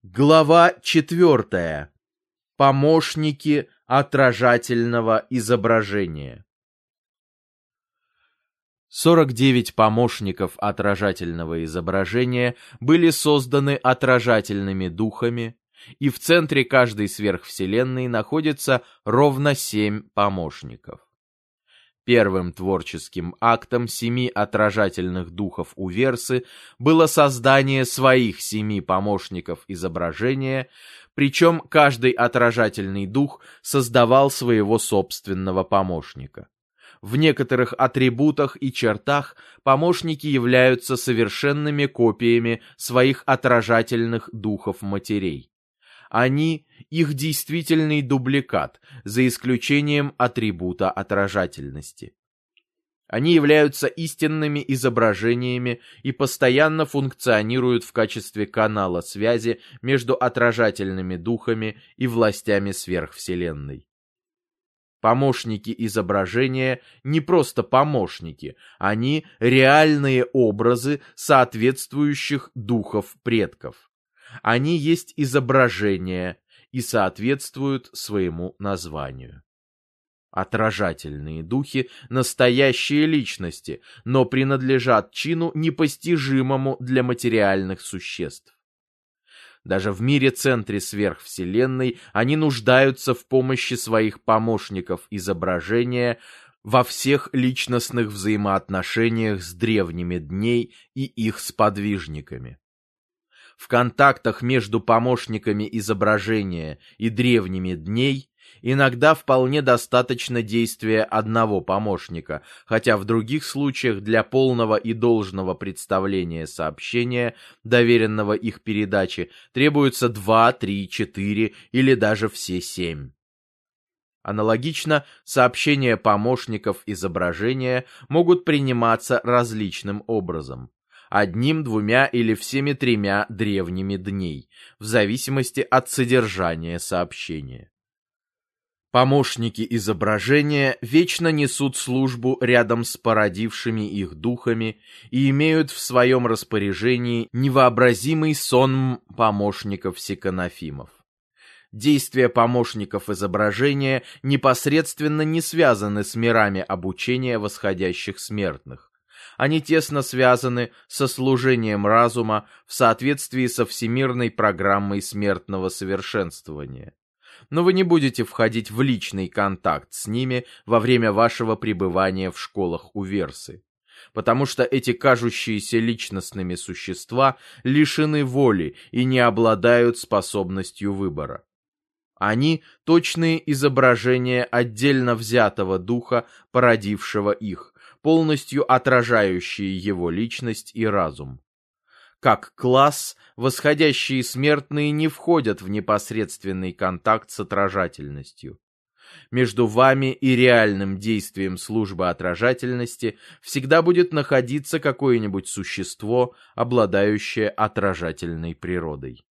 Глава 4. Помощники отражательного изображения. 49 помощников отражательного изображения были созданы отражательными духами, и в центре каждой сверхвселенной находится ровно 7 помощников. Первым творческим актом 7 отражательных духов Уверсы было создание своих 7 помощников изображения, причем каждый отражательный дух создавал своего собственного помощника. В некоторых атрибутах и чертах помощники являются совершенными копиями своих отражательных духов-матерей. Они – их действительный дубликат, за исключением атрибута отражательности. Они являются истинными изображениями и постоянно функционируют в качестве канала связи между отражательными духами и властями сверхвселенной. Помощники изображения не просто помощники, они – реальные образы соответствующих духов предков. Они есть изображения и соответствуют своему названию. Отражательные духи – настоящие личности, но принадлежат чину, непостижимому для материальных существ. Даже в мире-центре сверхвселенной они нуждаются в помощи своих помощников изображения во всех личностных взаимоотношениях с древними дней и их сподвижниками. В контактах между помощниками изображения и древними дней иногда вполне достаточно действия одного помощника, хотя в других случаях для полного и должного представления сообщения, доверенного их передаче, требуется 2, 3, 4 или даже все 7. Аналогично, сообщения помощников изображения могут приниматься различным образом. Одним, двумя или всеми 3 древними дней, в зависимости от содержания сообщения. Помощники изображения вечно несут службу рядом с породившими их духами и имеют в своем распоряжении невообразимый сон помощников-секонофимов. Действия помощников изображения непосредственно не связаны с мирами обучения восходящих смертных. Они тесно связаны со служением разума в соответствии со всемирной программой смертного совершенствования. Но вы не будете входить в личный контакт с ними во время вашего пребывания в школах Уверсы, потому что эти кажущиеся личностными существа лишены воли и не обладают способностью выбора. Они – точные изображения отдельно взятого духа, породившего их, полностью отражающие его личность и разум. Как класс, восходящие смертные не входят в непосредственный контакт с отражательностью. Между вами и реальным действием службы отражательности всегда будет находиться какое-нибудь существо, обладающее отражательной природой.